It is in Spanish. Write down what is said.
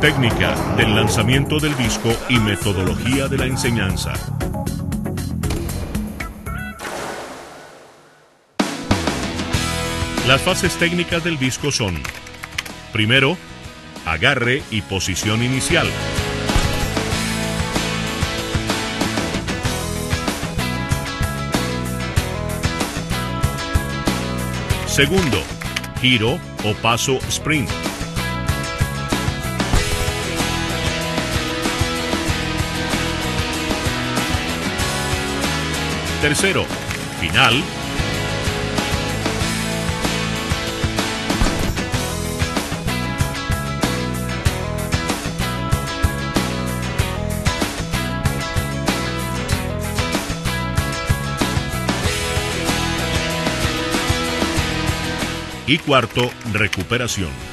Técnica del lanzamiento del disco y metodología de la enseñanza. Las fases técnicas del disco son: primero, agarre y posición inicial. Segundo, giro o paso sprint. Tercero, final. Y cuarto, recuperación.